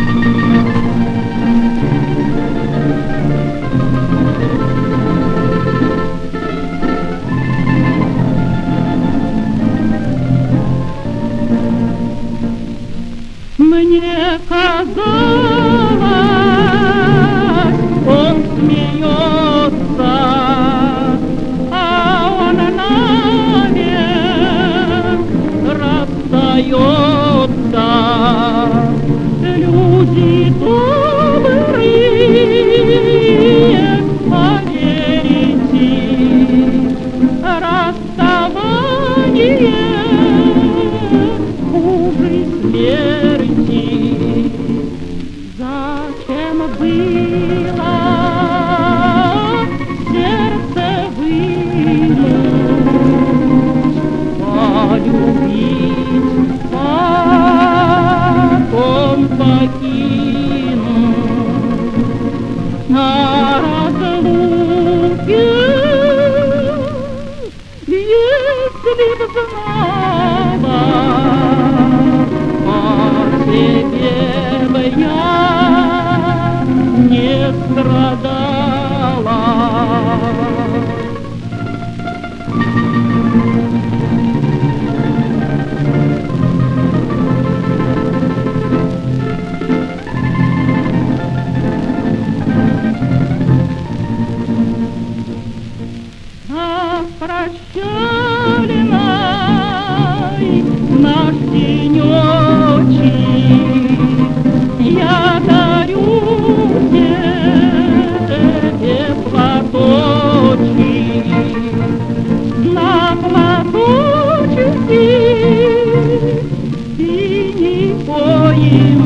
Мне казалось, он смеется, а он навек расстается. Люди добрые, поверите, расставание хуже смерти. Зачем было сердце вынуть, полюбить, потом покинуть на разлуке, если б знала, тебе бы я не страдала. Прощали наш денечек, я дарю тебе платочек, на платочке синий поем.